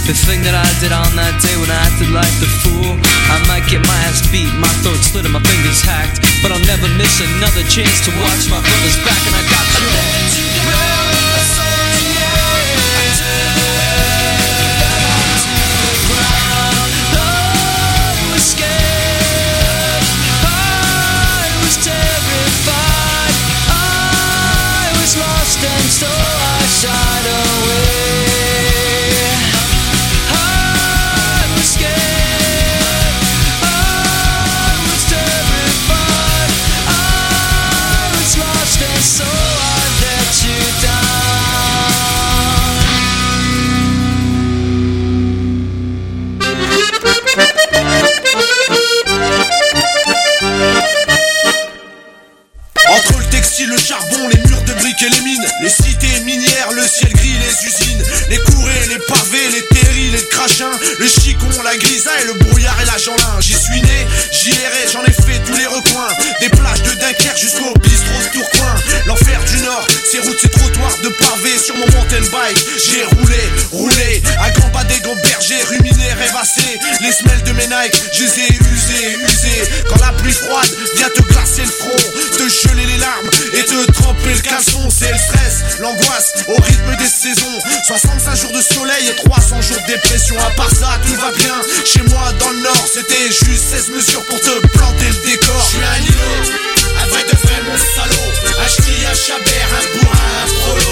The thing that I did on that day when I acted like the fool. I might get my ass beat, my throat slit and my fingers hacked, but I'll never miss another chance to watch my brother's back. And I got you. And so I shied away. I was scared, I was terrified, I was lost, and so I let you down. Entre le textile, le charbon, les murs de briques et les mines, les cités minières, le ciel gris, les usines, les courées, les pavés, les terris, les crachins, le chicon, la grisaille, le brouillard et la Jeanlin. J'y suis né, j'y errais, j'en ai fait tous les recoins, des plages de Dunkerque jusqu'au bistrot de Tourcoing. L'enfer du Nord, ces routes, ces trottoirs de pavés sur mon mountain bike. J'ai roulé, à gambadé, gamberger, ruminé, rêvassé. Les semelles de mes Nike, je les ai usées. Quand la pluie froide vient te glacer le front, te geler les larmes et te tremper le caleçon. C'est le stress, l'angoisse au rythme des saisons. 65 jours de soleil et 300 jours de dépression. À part ça, tout va bien. Chez moi dans le Nord, c'était juste 16 mesures pour te planter le décor. Je suis un Lilo, un vrai de vrai mon salaud. Un ch'ti, un chabert, un bourrin, un prolo.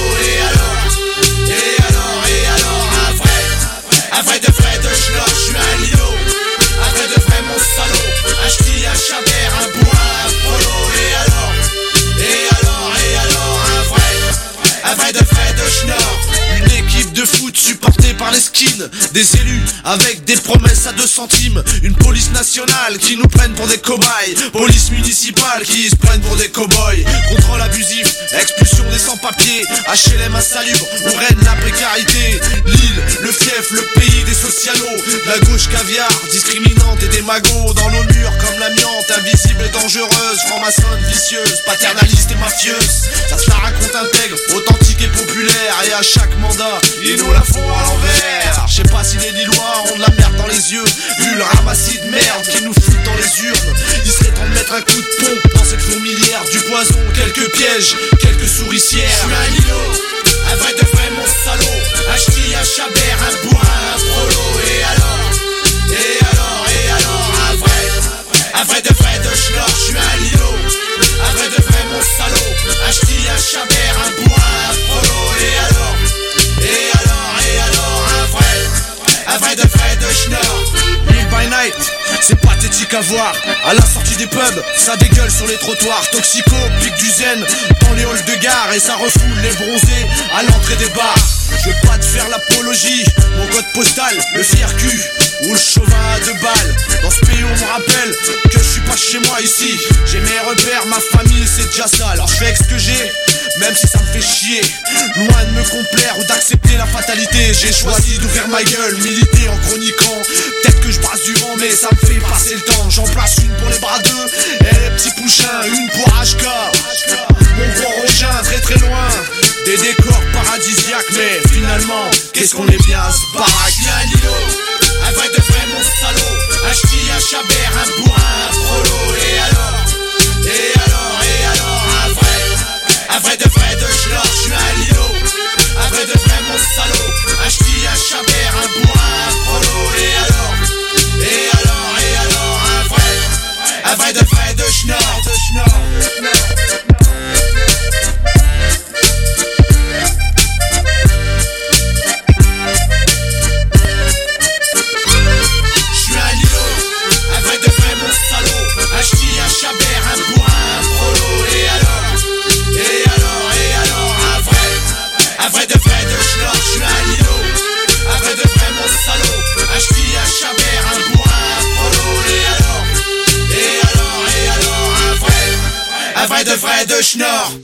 Et alors, un vrai de vrai de schnorr. Je suis un Lilo, un vrai de vrai mon salaud. Un ch'ti, un chabert, un bourrin, un prolo. Un vrai de schnorr. Une équipe de foot supportée par les skins, des élus avec des promesses à 2 centimes. Une police nationale qui nous prennent pour des cobayes, police municipale qui se prennent pour des cow-boys. Contrôle abusif, expulsion des sans-papiers, HLM insalubre où règne la précarité. L'île, le fief, le pays des socialos, la gauche caviar, discriminante et des magots. Dans nos murs comme l'amiante, invisible et dangereuse, franc-maçonne, vicieuse, paternaliste et mafieuse. Ça se la raconte intègre, authentique et populaire, et à chaque mandat, ils nous la font à l'envers. Je sais pas si les Lillois ont de la merde dans les yeux, vu le ramassis de merde qui nous fout dans les urnes. Il serait temps de mettre un coup de pompe dans cette fourmilière. Du poison, quelques pièges, quelques souricières. Je suis un Lilo, un vrai de vrai mon salaud. Un ch'ti, un chabert, un bourrin, un prolo. Et alors, un vrai de vrai de schnorr. Je suis un Lilo, un vrai de vrai mon salaud. Un ch'ti, un chabert, un bourrin, un prolo. Un vrai de schnorr. Live by night, c'est pathétique à voir. À la sortie des pubs, ça dégueule sur les trottoirs. Toxico, pique du zen dans les halls de gare. Et ça refoule les bronzés à l'entrée des bars. Je veux pas te faire l'apologie, mon code postal, le fier cul ou le chauvin à 2 balles. Dans ce pays on me rappelle que je suis pas chez moi ici. J'ai mes repères, ma famille, c'est déjà ça. Alors je fais avec ce que j'ai, même si ça me fait chier. Loin de me complaire ou d'accepter la fatalité, j'ai choisi d'ouvrir ma gueule, militer en chroniquant. Peut-être que je brasse du vent mais ça me fait passer le temps. J'en place une pour les bras d'eux et les petits pouchins, une pour HK. Mon gros rogin très très loin des décors paradisiaques, mais finalement, qu'est-ce qu'on est bien à ce baraque. Un Lilo, un vrai de vrai mon salaud. Un ch'ti, un chabert, un bourrin, un prolo. Et alors, un vrai de vrai de schnorr. Je suis un Lilo, un vrai de vrai mon salaud. Un ch'ti, un chabert, un bourrin, un prolo. Et alors, un vrai de vrai de schnorr. De vrai de schnorr.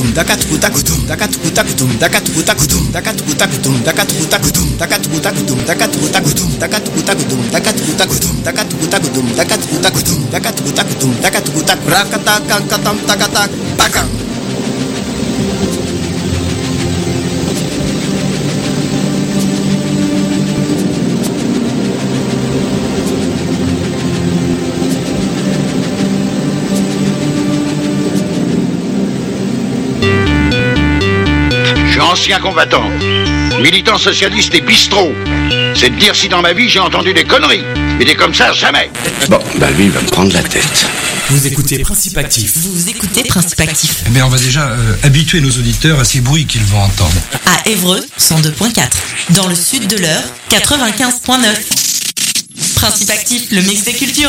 Ancien combattant, militant socialiste et bistrot. C'est de dire si dans ma vie j'ai entendu des conneries. Mais des comme ça, jamais. Bon, bah lui, il va me prendre la tête. Vous écoutez Principe Actif. Vous écoutez Principe Actif. Eh bien, on va déjà habituer nos auditeurs à ces bruits qu'ils vont entendre. À Évreux, 102.4. Dans le sud de l'Eure, 95.9. Principe Actif, le mix des cultures.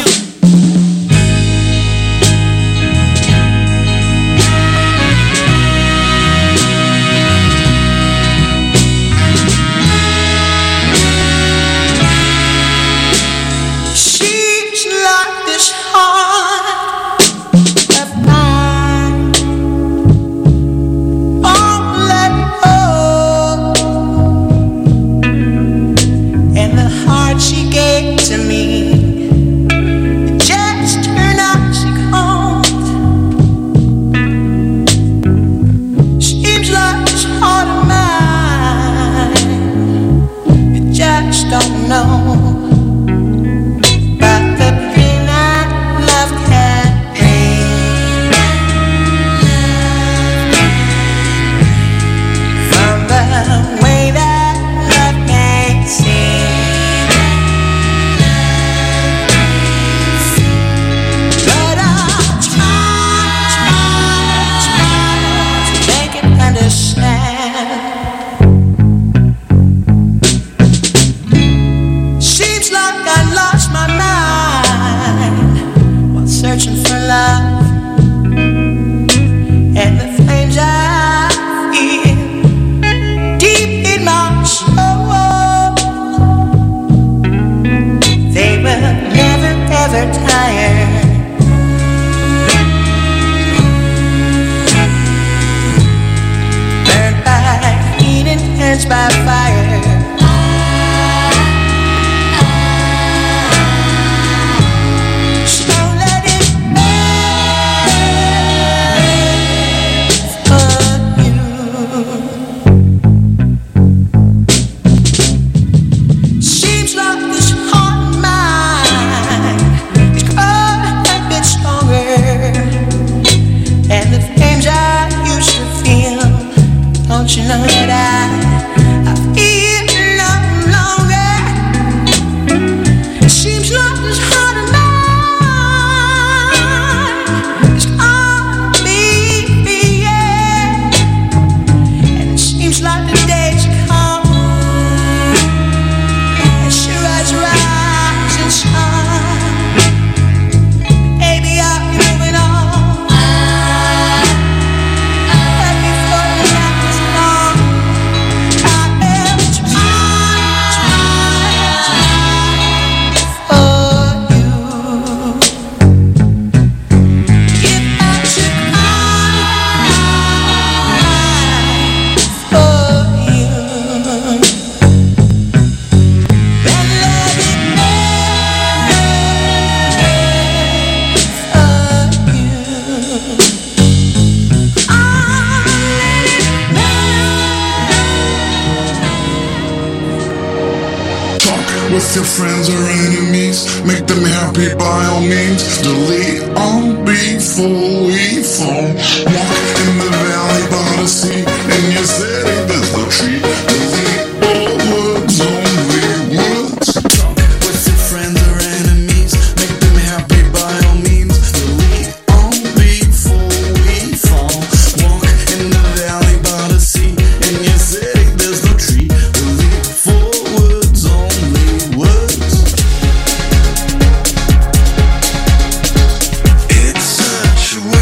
With your friends or enemies, make them happy by all means. Delete on before we fall. Walk in the valley by the sea, in your city there's no tree. Delete all words, only words. Talk with your friends or enemies, make them happy by all means. Delete on before we fall. Walk in the valley by the sea, in your city there's no tree. Delete 4 words, only words. It's such a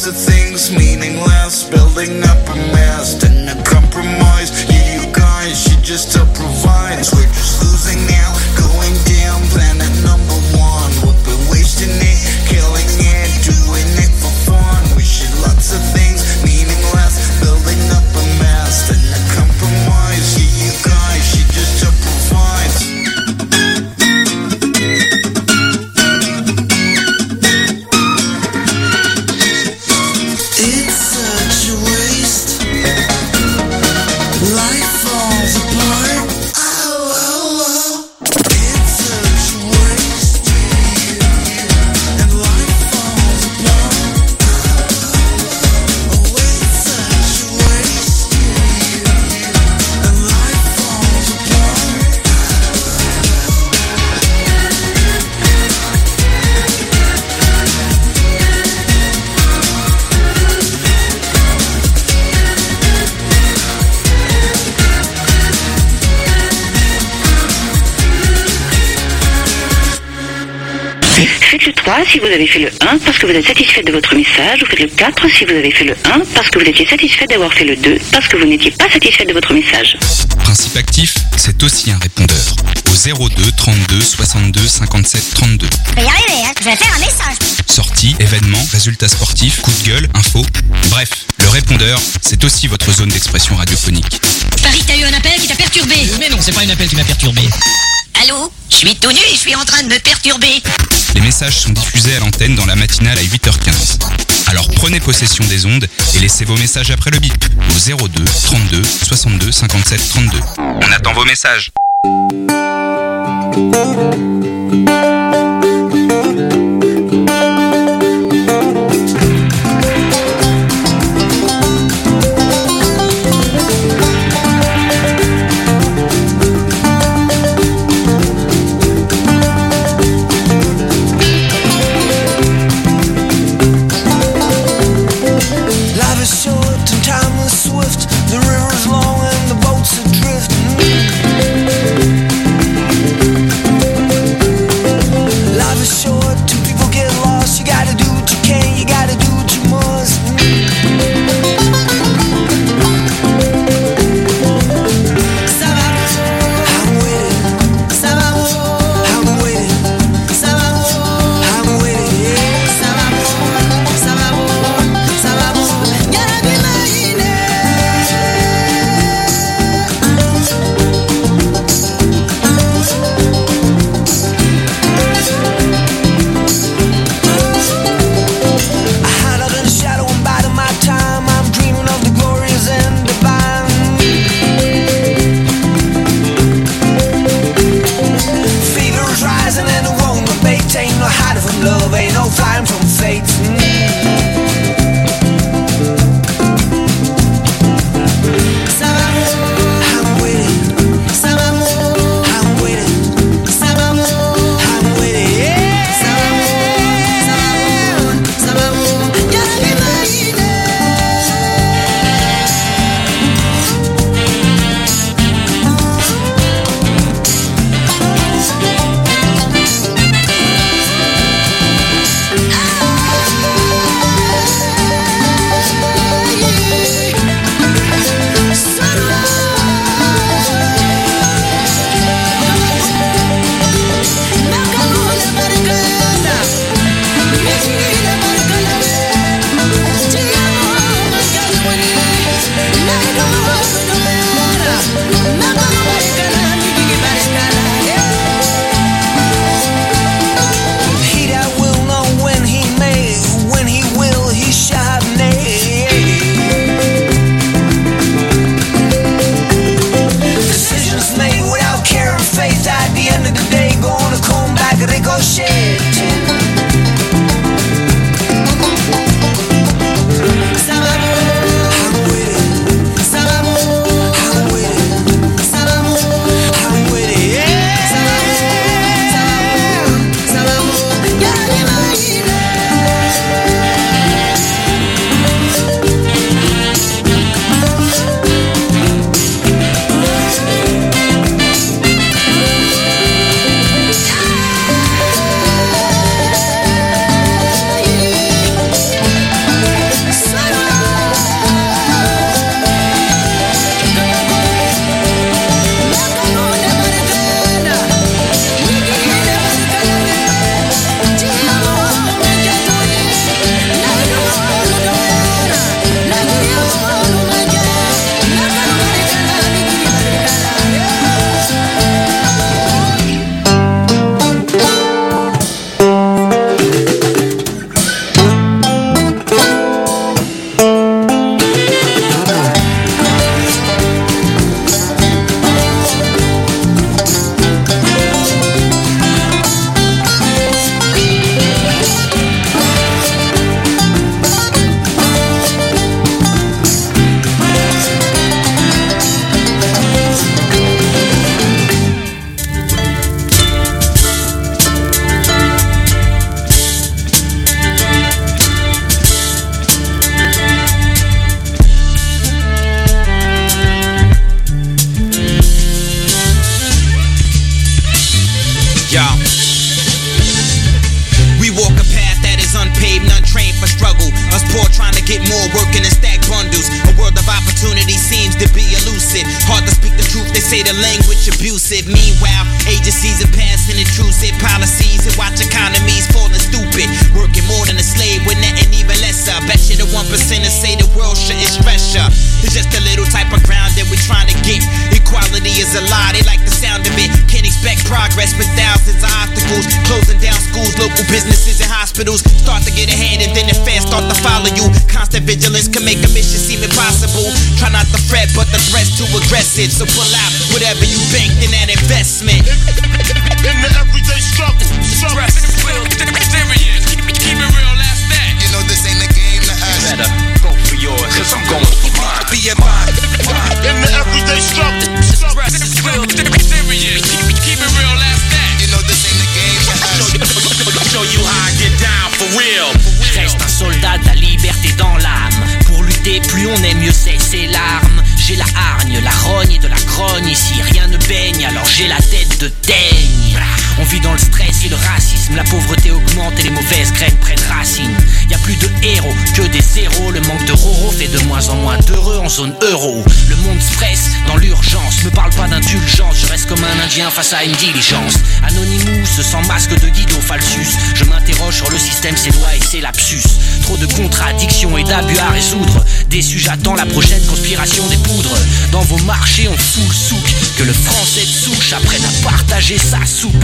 lots of things meaningless, building up a mess and a compromise. Yeah, you guys should just improvise. We're just losing now, going down planet number one. We've been wasting it, killing it, doing it for fun. We should lots of things meaningless, building up a mess and a compromise. Yeah, you guys should just improvise. It's such a waste. Life falls apart. Oh, oh, oh. It's such a waste. And life falls apart. Oh, it's such a waste. And life falls apart. Faites le 3 si vous avez fait le 1 parce que vous êtes satisfait de votre message, ou faites le 4 si vous avez fait le 1 parce que vous étiez satisfait d'avoir fait le 2 parce que vous n'étiez pas satisfait de votre message. Principe actif, c'est aussi un répondeur. Au 02 32 62 57 32. Je vais y arriver, hein. Je vais faire un message. Sorties, événements, résultats sportifs, coup de gueule, info. Bref, le répondeur, c'est aussi votre zone d'expression radiophonique. Paris, t'as eu un appel qui t'a perturbé. Mais non, c'est pas un appel qui m'a perturbé. Allô? Je suis tout nu et je suis en train de me perturber. Les messages sont diffusés à l'antenne dans la matinale à 8h15. Alors prenez possession des ondes et laissez vos messages après le bip au 02 32 62 57 32. On attend vos messages. Life is short and time is swift. The river's long and the boats adrift. lucid. Hard to speak the truth, they say the language abusive. Meanwhile, agencies are passing intrusive policies and watch economies falling stupid. Working more than a slave with nothing even lesser. Bet you the 1% say the world shouldn't stress ya. It's just a little type of ground that we're trying to get. Equality is a lie, they like the sound of it. Can't expect progress with thousands of obstacles. Closing down schools, local businesses and hospitals. Start to get ahead and then the fans start to follow you. Constant vigilance can make a mission seem impossible. Try not to fret, but the threat's too aggressive. So pull out whatever you banked in that investment. In the everyday struggle, Stress is real, serious. Keep it real, that's that. You know this ain't a game to us. Better go for yours, cause I'm going for mine. Be a mind. in the everyday struggle. Stress is real, serious. Keep it real, that's that. You know this ain't a game to us. Show you how I get down for real. Reste un soldat de la liberté dans l'âme. Pour lutter, plus on est, mieux c'est ses larmes. J'ai la hargne, la rogne et de la grogne. Ici rien ne baigne, alors j'ai la tête de teigne. On vit dans le stress et le racisme. La pauvreté augmente et les mauvaises graines prennent racine. Y a plus de héros que des zéros. Le manque de roro fait de moins en moins d'heureux en zone euro. Le monde stresse dans l'urgence. Me parle pas d'indulgence, je reste comme un indien face à une diligence. Anonymous, sans masque de Guido Falsus. Je m'interroge sur le système, ses lois et ses lapsus. Trop de contradictions et d'abus à résoudre. Déçu, j'attends la prochaine conspiration des poudres. Dans vos marchés, on fout le souk. Que le français de souche apprenne à partager sa soupe.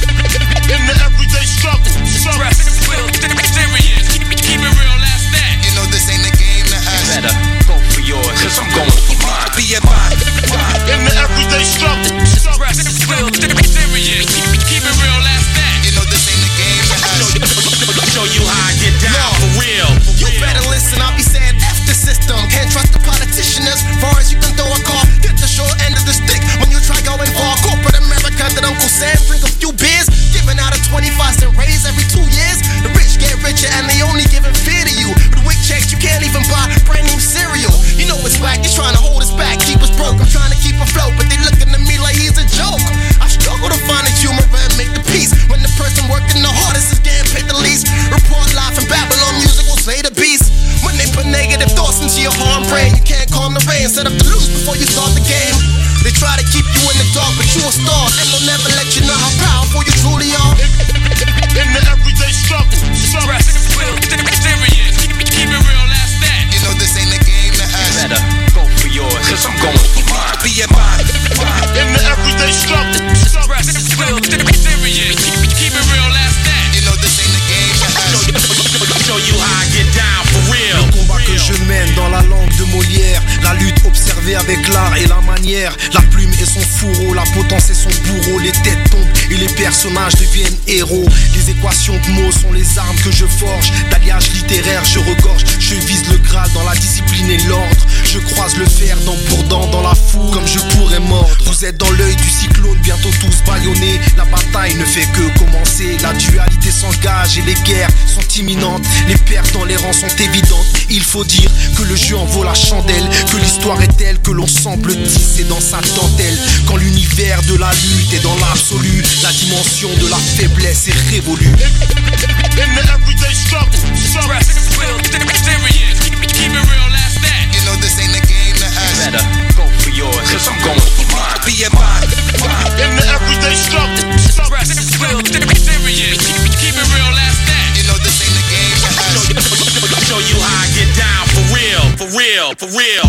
In the everyday struggle. Stress is real, serious. Keep it real, that's that. You know this ain't a game to us. Better go for yours, cause I'm going for mine. Be a mind. In the everyday struggle. Stress is real, serious. Keep it real, that's that. You know this ain't a game to us. Show you how I get down for real. You better listen, I'll be saying F the system. Can't trust the politicians. Far as you can throw a car, get the short end of the stick. When you try going far, corporate America that Uncle Sam drink a few beers. Giving out a 25-cent raise every 2 years. The rich get richer and they only giving fear to you. With weak checks, you can't even buy brand new cereal. You know it's whack, they're trying to hold us back, keep us broke. I'm trying to keep afloat, but they looking at me like he's a joke. I struggle to find the humor and make the peace. When the person working the hardest is getting paid the least. Report live from Babylon, music will slay the beast. When they put negative thoughts into your harm brain, you can't calm the rain, set up to lose before you start the game. They try to keep you in the dark, but you a star, and they'll never let you know how powerful you truly are. In the everyday struggle. Stress is real, serious. Keep it real, that's that. You know this ain't a game to us. Better go for yours, cause I'm going for mine. Be a mind. In the everyday struggle. Stress is real, serious. Keep it real, that's that. You know this ain't a game to us. Show you how I get down for real. Le combat que je mène dans la langue de Molière, la lutte observée avec l'art et la manière. La plume et son fourreau, la potence et son bourreau. Les têtes tombent et les personnages deviennent héros. Les équations de mots sont les armes que je forge. D'alliage littéraire je regorge. Je vise le Graal dans la discipline et l'ordre. Je croise le fer dent pour dent dans la foule, comme je pourrais mordre. Vous êtes dans l'œil du cyclone, bientôt tous bâillonnés. La bataille ne fait que commencer. La dualité s'engage et les guerres sont imminentes. Les pertes dans les rangs sont évidentes. Il faut dire que le jeu en vaut la chandelle, que l'histoire est telle que l'on semble tisser dans sa dentelle. Quand l'univers de la lutte est dans l'absolu, la dimension de la faiblesse est révolue. In the everyday struggle. Stress is real, serious. Keep it real, that's that. You know this ain't a game to us. Better go for yours, cause I'm going for mine. Be a mind. In the everyday struggle. Stress is real, serious. Keep it real, that's that. You know this ain't a game to us. Show you how I get down for real, for real, for real.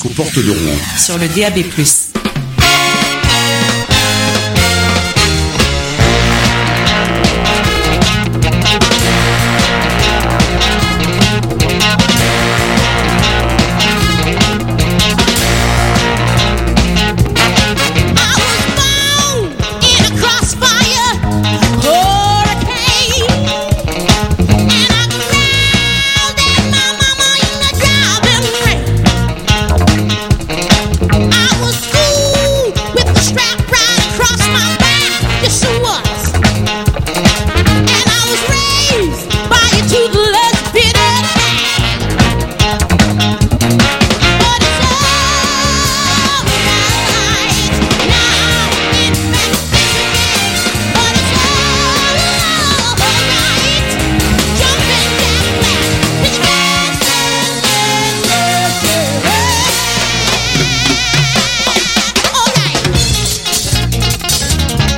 aux portes de Rouen. Sur le DAB+.